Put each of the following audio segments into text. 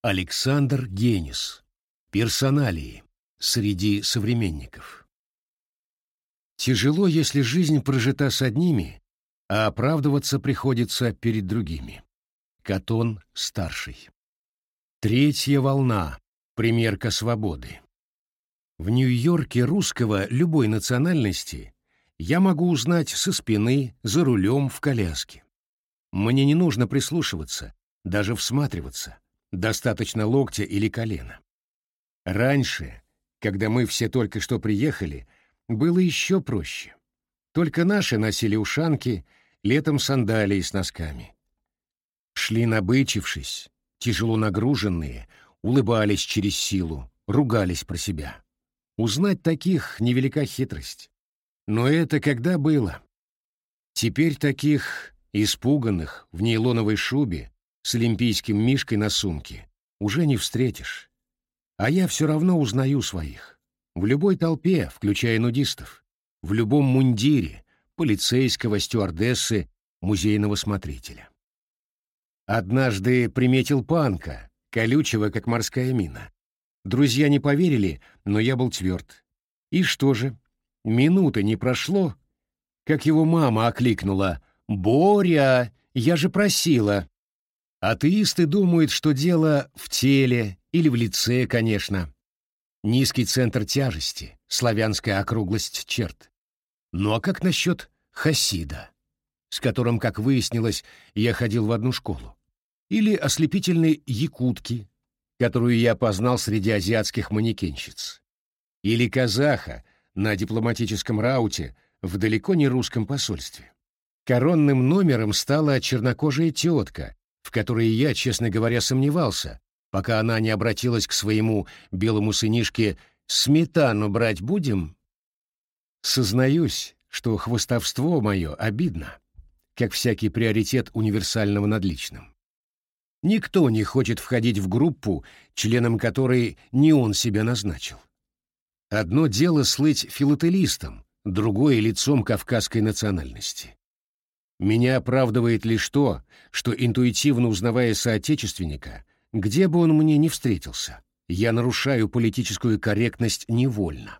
Александр Генис. Персоналии среди современников. Тяжело, если жизнь прожита с одними, а оправдываться приходится перед другими. Катон старший. Третья волна. Примерка свободы. В Нью-Йорке русского любой национальности я могу узнать со спины, за рулем, в коляске. Мне не нужно прислушиваться, даже всматриваться. Достаточно локтя или колена. Раньше, когда мы все только что приехали, было еще проще. Только наши носили ушанки, летом сандалии с носками. Шли набычившись, тяжело нагруженные, улыбались через силу, ругались про себя. Узнать таких невелика хитрость. Но это когда было? Теперь таких, испуганных, в нейлоновой шубе, с олимпийским мишкой на сумке, уже не встретишь. А я все равно узнаю своих. В любой толпе, включая нудистов, в любом мундире, полицейского, стюардессы, музейного смотрителя. Однажды приметил панка, колючего, как морская мина. Друзья не поверили, но я был тверд. И что же? Минуты не прошло, как его мама окликнула: «Боря, я же просила». Атеисты думают, что дело в теле или в лице, конечно. Низкий центр тяжести, славянская округлость черт. Ну а как насчет хасида, с которым, как выяснилось, я ходил в одну школу? Или ослепительной якутки, которую я познал среди азиатских манекенщиц? Или казаха на дипломатическом рауте в далеко не русском посольстве? Коронным номером стала чернокожая тетка, в которой я, честно говоря, сомневался, пока она не обратилась к своему белому сынишке: «Сметану брать будем?» Сознаюсь, что хвастовство мое обидно, как всякий приоритет универсального над личным. Никто не хочет входить в группу, членом которой не он себя назначил. Одно дело слыть филателистом, другое — лицом кавказской национальности. Меня оправдывает лишь то, что, интуитивно узнавая соотечественника, где бы он мне ни встретился, я нарушаю политическую корректность невольно.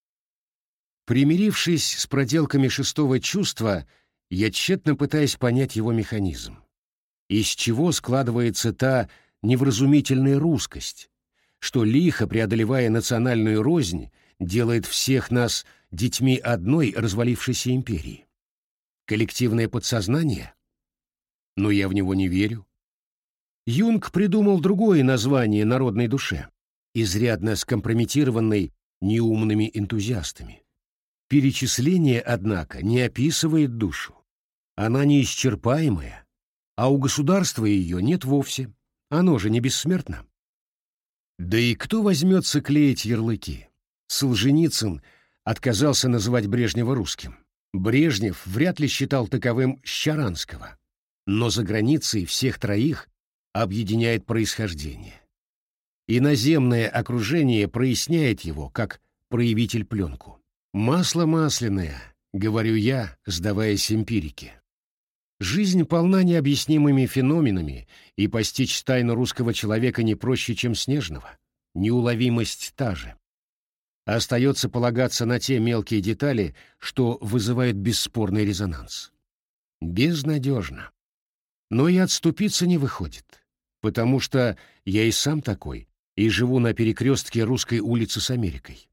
Примирившись с проделками шестого чувства, я тщетно пытаюсь понять его механизм. Из чего складывается та невразумительная русскость, что, лихо преодолевая национальную рознь, делает всех нас детьми одной развалившейся империи? Коллективное подсознание? Но я в него не верю. Юнг придумал другое название народной душе, изрядно скомпрометированной неумными энтузиастами. Перечисление, однако, не описывает душу. Она неисчерпаемая, а у государства ее нет вовсе. Оно же не бессмертно. Да и кто возьмется клеить ярлыки? Солженицын отказался называть Брежнева русским. Брежнев вряд ли считал таковым Щаранского, но за границей всех троих объединяет происхождение. Иноземное окружение проясняет его, как проявитель пленку. «Масло масляное», — говорю я, сдаваясь эмпирике. Жизнь полна необъяснимыми феноменами, и постичь тайну русского человека не проще, чем Снежного. Неуловимость та же. Остается полагаться на те мелкие детали, что вызывают бесспорный резонанс. Безнадежно. Но и отступиться не выходит, потому что я и сам такой, и живу на перекрестке Русской улицы с Америкой.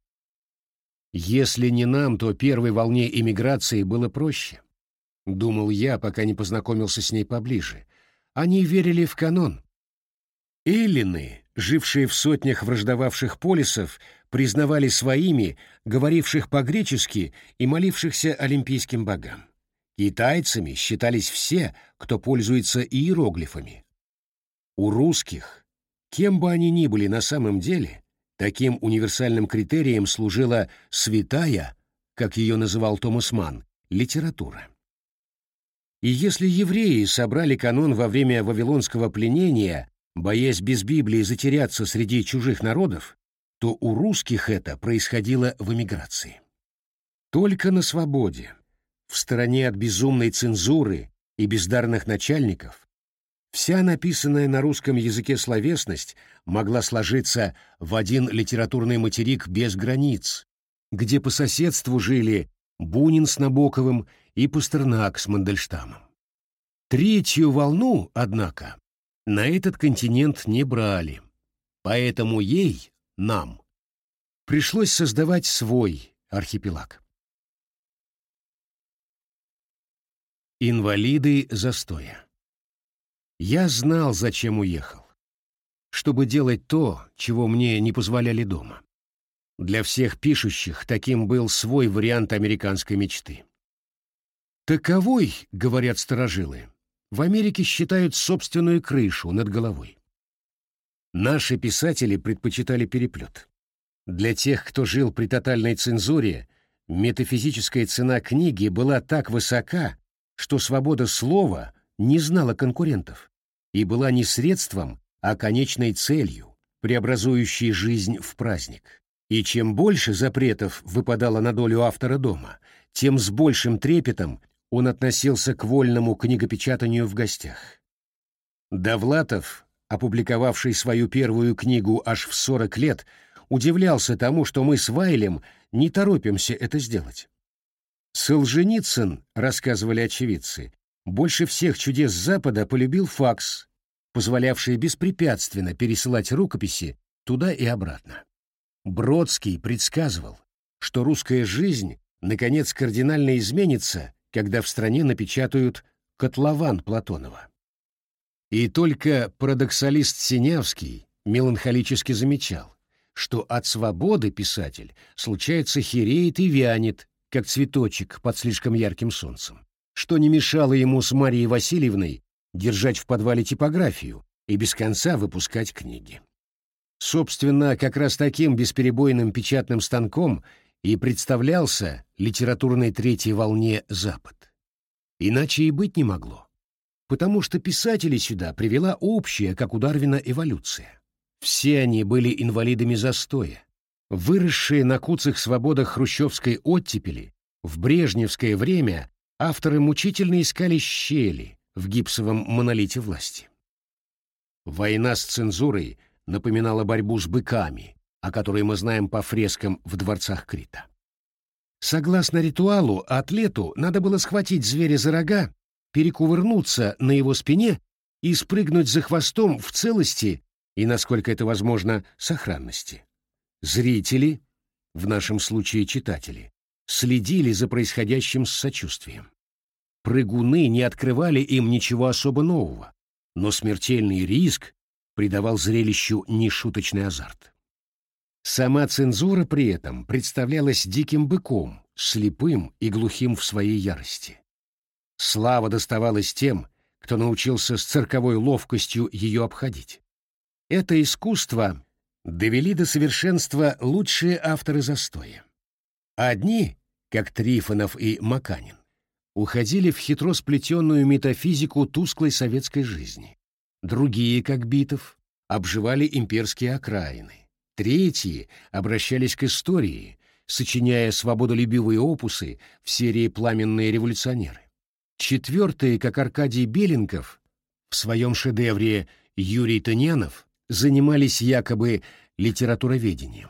Если не нам, то первой волне эмиграции было проще. Думал я, пока не познакомился с ней поближе. Они верили в канон. Эллины, жившие в сотнях враждовавших полисов, признавали своими, говоривших по-гречески и молившихся олимпийским богам. Китайцами считались все, кто пользуется иероглифами. У русских, кем бы они ни были на самом деле, таким универсальным критерием служила святая, как ее называл Томас Манн, литература. И если евреи собрали канон во время вавилонского пленения, боясь без Библии затеряться среди чужих народов, то у русских это происходило в эмиграции. Только на свободе, в стороне от безумной цензуры и бездарных начальников, Вся написанная на русском языке словесность могла сложиться в один литературный материк без границ, где по соседству жили Бунин с Набоковым и Пастернак с Мандельштамом. Третью волну, однако, на этот континент не брали, поэтому нам, пришлось создавать свой архипелаг. Инвалиды застоя. Я знал, зачем уехал. Чтобы делать то, чего мне не позволяли дома. Для всех пишущих таким был свой вариант американской мечты. Таковой, говорят старожилы, в Америке считают собственную крышу над головой. Наши писатели предпочитали переплет. Для тех, кто жил при тотальной цензуре, метафизическая цена книги была так высока, что свобода слова не знала конкурентов и была не средством, а конечной целью, преобразующей жизнь в праздник. И чем больше запретов выпадало на долю автора дома, тем с большим трепетом он относился к вольному книгопечатанию в гостях. Довлатов, опубликовавший свою первую книгу аж в 40 лет, удивлялся тому, что мы с Вайлем не торопимся это сделать. Солженицын, рассказывали очевидцы, больше всех чудес Запада полюбил факс, позволявший беспрепятственно пересылать рукописи туда и обратно. Бродский предсказывал, что русская жизнь наконец кардинально изменится, когда в стране напечатают «Котлован» Платонова. И только парадоксалист Синявский меланхолически замечал, что от свободы писатель, случается, хереет и вянет, как цветочек под слишком ярким солнцем, что не мешало ему с Марией Васильевной держать в подвале типографию и без конца выпускать книги. Собственно, как раз таким бесперебойным печатным станком и представлялся литературной третьей волне Запад. Иначе и быть не могло, потому что писателей сюда привела общая, как у Дарвина, эволюция. Все они были инвалидами застоя, выросшие на куцых свободах хрущевской оттепели. В брежневское время авторы мучительно искали щели в гипсовом монолите власти. Война с цензурой напоминала борьбу с быками, о которой мы знаем по фрескам в дворцах Крита. Согласно ритуалу, атлету надо было схватить зверя за рога, перекувырнуться на его спине и спрыгнуть за хвостом в целости и, насколько это возможно, сохранности. Зрители, в нашем случае читатели, следили за происходящим с сочувствием. Прыгуны не открывали им ничего особо нового, но смертельный риск придавал зрелищу нешуточный азарт. Сама цензура при этом представлялась диким быком, слепым и глухим в своей ярости. Слава доставалась тем, кто научился с цирковой ловкостью ее обходить. Это искусство довели до совершенства лучшие авторы застоя. Одни, как Трифонов и Маканин, уходили в хитро сплетенную метафизику тусклой советской жизни. Другие, как Битов, обживали имперские окраины. Третьи обращались к истории, сочиняя свободолюбивые опусы в серии «Пламенные революционеры». Четвертые, как Аркадий Беленков, в своем шедевре «Юрий Тынянов», занимались якобы литературоведением.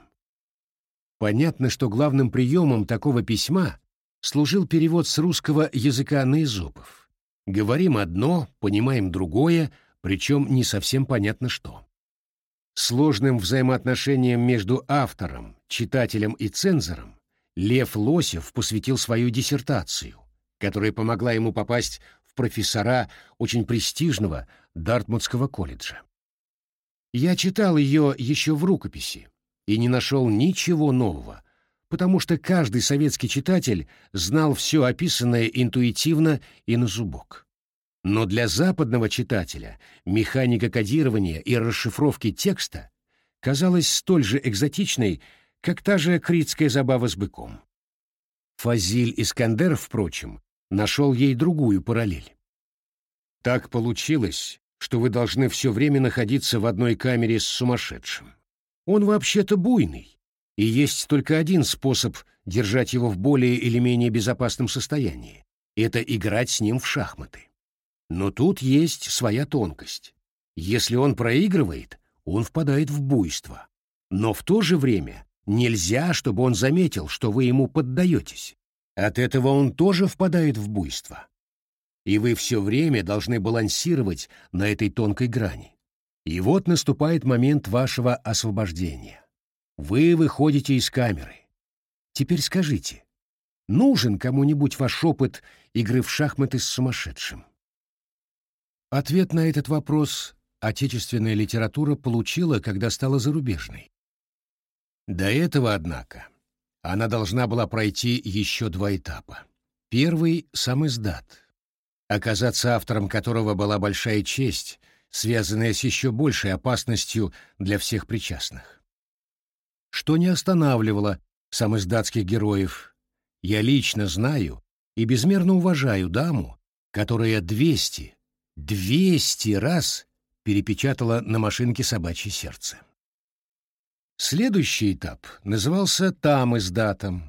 Понятно, что главным приемом такого письма служил перевод с русского языка на Эзопов. Говорим одно, понимаем другое, причем не совсем понятно что. Сложным взаимоотношениям между автором, читателем и цензором Лев Лосев посвятил свою диссертацию, которая помогла ему попасть в профессора очень престижного Дартмутского колледжа. Я читал ее еще в рукописи и не нашел ничего нового, потому что каждый советский читатель знал все описанное интуитивно и на зубок. Но для западного читателя механика кодирования и расшифровки текста казалась столь же экзотичной, как та же критская забава с быком. Фазиль Искандер, впрочем, нашел ей другую параллель. Так получилось, что вы должны все время находиться в одной камере с сумасшедшим. Он вообще-то буйный, и есть только один способ держать его в более или менее безопасном состоянии — это играть с ним в шахматы. Но тут есть своя тонкость. Если он проигрывает, он впадает в буйство. Но в то же время нельзя, чтобы он заметил, что вы ему поддаетесь. От этого он тоже впадает в буйство. И вы все время должны балансировать на этой тонкой грани. И вот наступает момент вашего освобождения. Вы выходите из камеры. Теперь скажите, нужен кому-нибудь ваш опыт игры в шахматы с сумасшедшим? Ответ на этот вопрос отечественная литература получила, когда стала зарубежной. До этого, однако, она должна была пройти еще 2 этапа. Первый — сам издат, оказаться автором которого была большая честь, связанная с еще большей опасностью для всех причастных. Что не останавливало самиздатских героев. Я лично знаю и безмерно уважаю даму, которая 200 раз перепечатала на машинке «Собачье сердце». Следующий этап назывался тамиздатом.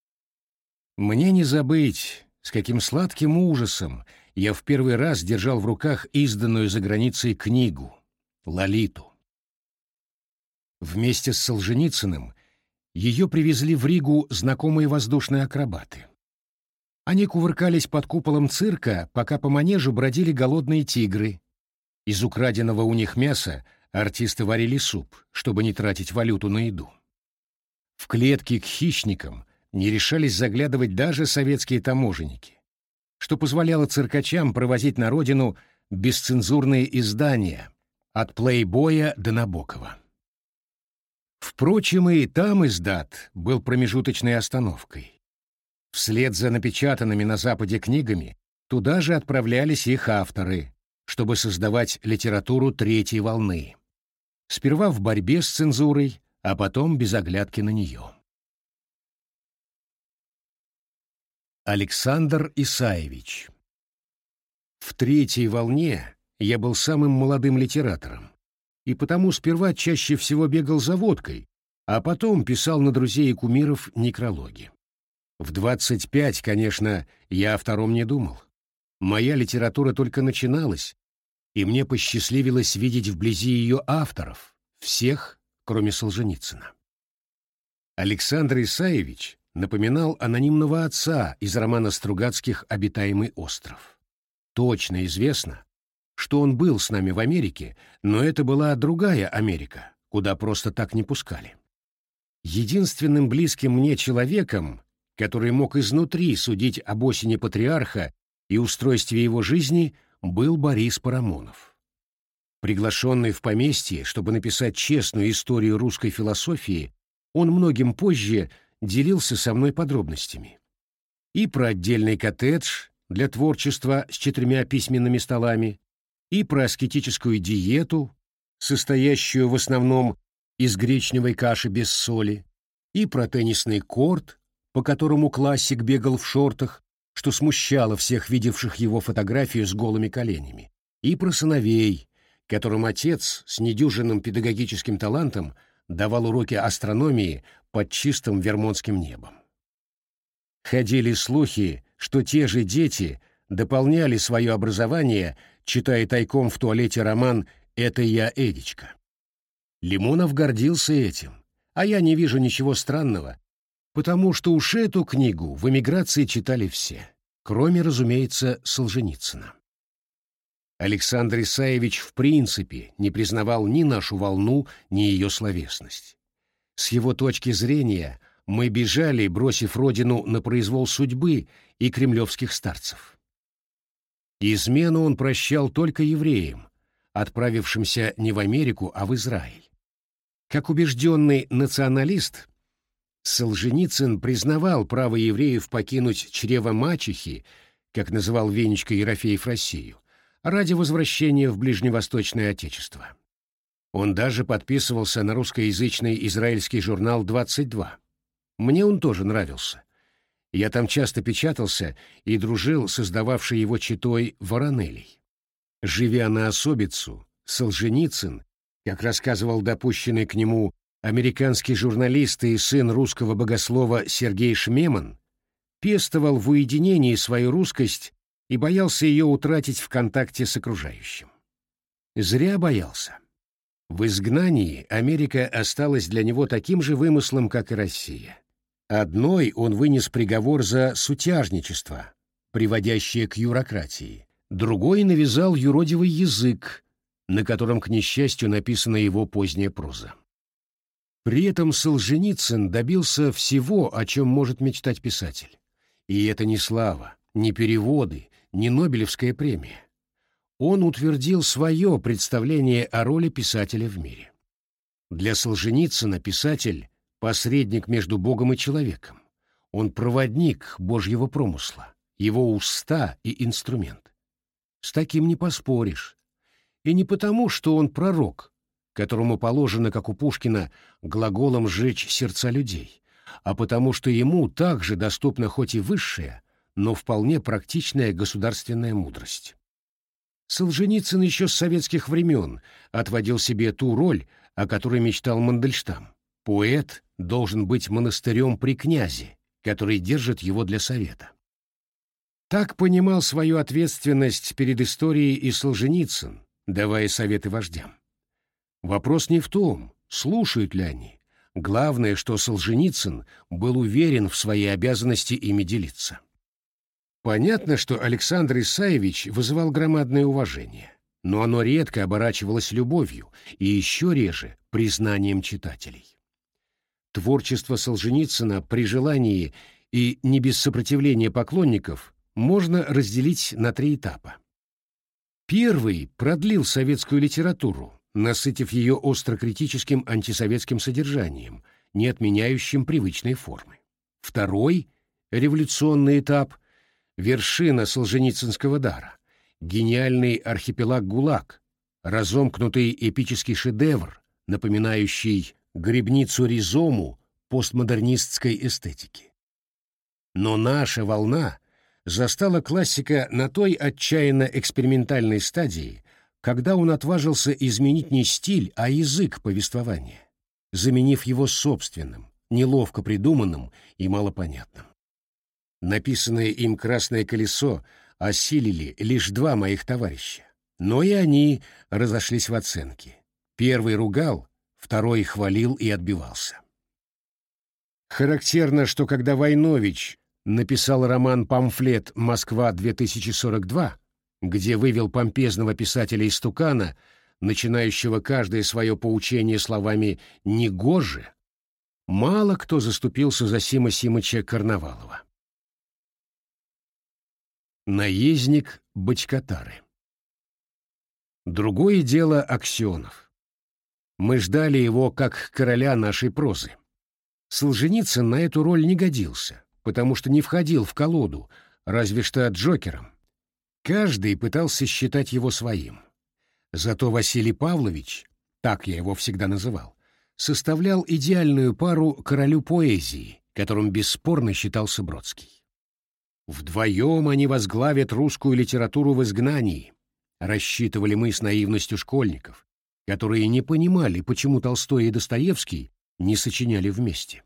Мне не забыть, с каким сладким ужасом я в первый раз держал в руках изданную за границей книгу «Лолиту». Вместе с Солженицыным ее привезли в Ригу знакомые воздушные акробаты. Они кувыркались под куполом цирка, пока по манежу бродили голодные тигры. Из украденного у них мяса артисты варили суп, чтобы не тратить валюту на еду. В клетки к хищникам не решались заглядывать даже советские таможенники, что позволяло циркачам провозить на родину бесцензурные издания от «Плейбоя» до Набокова. Впрочем, и там издат был промежуточной остановкой. Вслед за напечатанными на Западе книгами туда же отправлялись их авторы, чтобы создавать литературу третьей волны. Сперва в борьбе с цензурой, а потом без оглядки на нее. Александр Исаевич. В третьей волне я был самым молодым литератором, и потому сперва чаще всего бегал за водкой, а потом писал на друзей и кумиров некрологи. В 25, конечно, я о втором не думал. Моя литература только начиналась, и мне посчастливилось видеть вблизи ее авторов, всех, кроме Солженицына. Александр Исаевич напоминал анонимного отца из романа Стругацких «Обитаемый остров». Точно известно, что он был с нами в Америке, но это была другая Америка, куда просто так не пускали. Единственным близким мне человеком, который мог изнутри судить об осени патриарха и устройстве его жизни, был Борис Парамонов. Приглашенный в поместье, чтобы написать честную историю русской философии, он многим позже делился со мной подробностями. И про отдельный коттедж для творчества с 4 письменными столами, и про аскетическую диету, состоящую в основном из гречневой каши без соли, и про теннисный корт, по которому классик бегал в шортах, что смущало всех видевших его фотографию с голыми коленями, и про сыновей, которым отец с недюжинным педагогическим талантом давал уроки астрономии под чистым вермонтским небом. Ходили слухи, что те же дети дополняли свое образование, читая тайком в туалете роман «Это я, Эдичка». Лимонов гордился этим, а я не вижу ничего странного, потому что уж эту книгу в эмиграции читали все, кроме, разумеется, Солженицына. Александр Исаевич в принципе не признавал ни нашу волну, ни ее словесность. С его точки зрения мы бежали, бросив родину на произвол судьбы и кремлевских старцев. Измену он прощал только евреям, отправившимся не в Америку, а в Израиль. Как убежденный националист, Солженицын признавал право евреев покинуть чрево мачехи, как называл Венечка Ерофеев Россию, ради возвращения в ближневосточное отечество. Он даже подписывался на русскоязычный израильский журнал «22». Мне он тоже нравился. Я там часто печатался и дружил с издававшей его читой Воронелей. Живя на особицу, Солженицын, как рассказывал допущенный к нему американский журналист и сын русского богослова Сергей Шмеман, пестовал в уединении свою русскость и боялся ее утратить в контакте с окружающим. Зря боялся. В изгнании Америка осталась для него таким же вымыслом, как и Россия. Одной он вынес приговор за сутяжничество, приводящее к юрократии, другой навязал юродивый язык, на котором, к несчастью, написана его поздняя проза. При этом Солженицын добился всего, о чем может мечтать писатель. И это не слава, не переводы, не Нобелевская премия. Он утвердил свое представление о роли писателя в мире. Для Солженицына писатель — посредник между Богом и человеком. Он проводник Божьего промысла, его уста и инструмент. С таким не поспоришь. И не потому, что он пророк, которому положено, как у Пушкина, глаголом сжечь сердца людей, а потому что ему также доступна хоть и высшая, но вполне практичная государственная мудрость. Солженицын еще с советских времен отводил себе ту роль, о которой мечтал Мандельштам. Поэт должен быть монастырем при князе, который держит его для совета. Так понимал свою ответственность перед историей и Солженицын, давая советы вождям. Вопрос не в том, слушают ли они. Главное, что Солженицын был уверен в своей обязанности ими делиться. Понятно, что Александр Исаевич вызывал громадное уважение, но оно редко оборачивалось любовью и еще реже признанием читателей. Творчество Солженицына при желании и не без сопротивления поклонников можно разделить на 3 этапа. Первый продлил советскую литературу, насытив ее острокритическим антисоветским содержанием, не отменяющим привычной формы. Второй, революционный этап, вершина солженицынского дара, гениальный архипелаг ГУЛАГ, разомкнутый эпический шедевр, напоминающий гребницу Ризому постмодернистской эстетики. Но наша волна застала классика на той отчаянно экспериментальной стадии, когда он отважился изменить не стиль, а язык повествования, заменив его собственным, неловко придуманным и малопонятным. Написанное им «Красное колесо» осилили лишь 2 моих товарища, но и они разошлись в оценке. Первый ругал, второй хвалил и отбивался. Характерно, что когда Войнович написал роман-памфлет «Москва-2042», где вывел помпезного писателя-истукана, начинающего каждое свое поучение словами «негоже», мало кто заступился за Сима Симыча Карнавалова. Наездник Бочкатары. Другое дело Аксенов. Мы ждали его как короля нашей прозы. Солженицын на эту роль не годился, потому что не входил в колоду, разве что Джокером. Каждый пытался считать его своим. Зато Василий Павлович, так я его всегда называл, составлял идеальную пару королю поэзии, которым бесспорно считался Бродский. Вдвоем они возглавят русскую литературу в изгнании, рассчитывали мы с наивностью школьников, которые не понимали, почему Толстой и Достоевский не сочиняли вместе.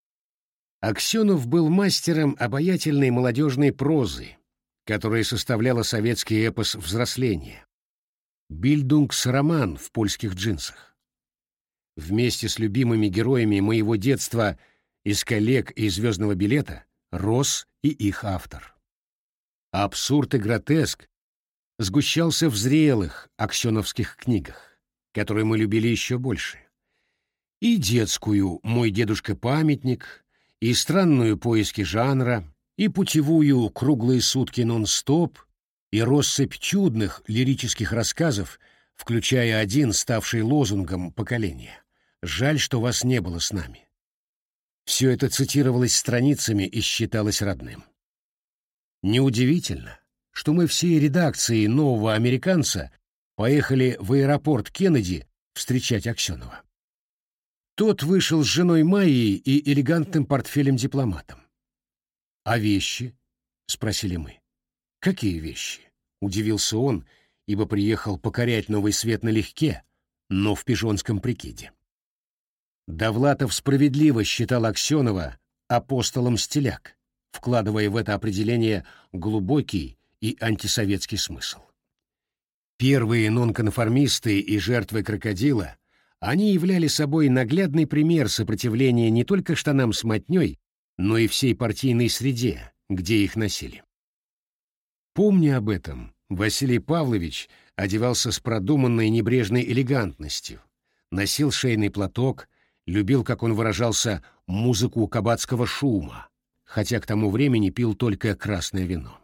Аксенов был мастером обаятельной молодежной прозы, которая составляла советский эпос взросления. Бильдунгс-роман в польских джинсах. Вместе с любимыми героями моего детства из «Коллег» и «Звездного билета» рос и их автор. Абсурд и гротеск сгущался в зрелых аксеновских книгах, которые мы любили еще больше. И детскую «Мой дедушка-памятник», и странную «Поиски жанра», и путевую «Круглые сутки нон-стоп», и россыпь чудных лирических рассказов, включая один, ставший лозунгом поколения «Жаль, что вас не было с нами». Все это цитировалось страницами и считалось родным. Неудивительно, что мы всей редакцией «Нового американца» поехали в аэропорт Кеннеди встречать Аксенова. Тот вышел с женой Майей и элегантным портфелем-дипломатом. «А вещи?» — спросили мы. «Какие вещи?» — удивился он, ибо приехал покорять Новый Свет налегке, но в пижонском прикиде. Довлатов справедливо считал Аксенова апостолом стиляк, вкладывая в это определение глубокий и антисоветский смысл. Первые нонконформисты и жертвы крокодила, они являли собой наглядный пример сопротивления не только штанам с мотней, но и всей партийной среде, где их носили. Помня об этом, Василий Павлович одевался с продуманной небрежной элегантностью, носил шейный платок, любил, как он выражался, музыку кабацкого шума, хотя к тому времени пил только красное вино.